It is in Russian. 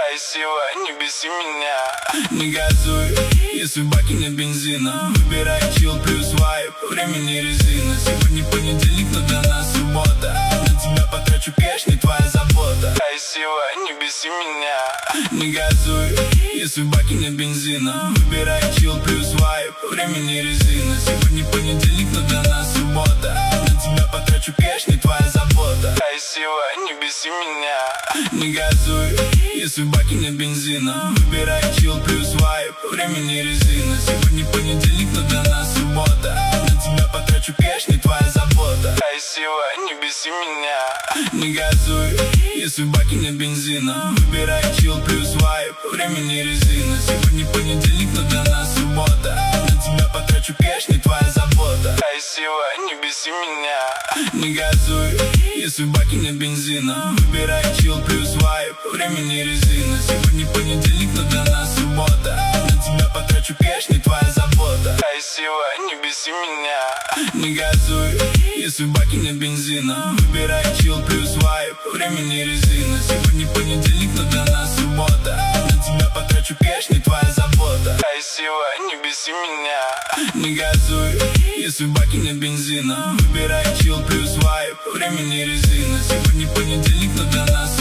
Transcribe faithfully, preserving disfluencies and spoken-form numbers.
Красиво, не беси меня. Не газуй, если в баке нет бензина. Выбирай чил плюс вайп, время не резина. Сегодня понедельник, но для нас суббота. На тебя потрачу кэш, не твоя забота. Красиво, не беси меня. Не газуй, если в баке нет бензина. Выбирай чил плюс вайп, время не резина. Сегодня понедельник, но для нас суббота. На тебя потрачу кэш, не твоя забота. Красиво, не беси меня. Не газуй, если в баке нет бензина. Выбирай чил плюс вайп, время не резина. Сегодня понедельник, но для нас суббота. На тебя потрачу кэш, не твоя забота. Красиво, не беси меня. Не газуй, если в баке нет бензина. Выбирай чил плюс вайп, время не резина. Сегодня понедельник, но для нас суббота. На тебя потрачу кэш, не твоя забота. Красиво, не беси меня. Не газуй, если в баке нет бензина. Выбирай чил плюс вайп, время не резина. Сегодня понедельник, но для нас суббота. На тебя потрачу кэш, не твоя забота. Красиво, не беси меня. Не газуй, если в баке нет бензина. Выбирай чил плюс вайп, время не резина. Сегодня понедельник, но для нас суббота. На тебя потрачу кэш, не твоя забота. Красиво, не беси меня. Не газуй, если в баке нет бензина. Выбирай чил плюс вайп, время не резина. Сегодня понедельник, но для нас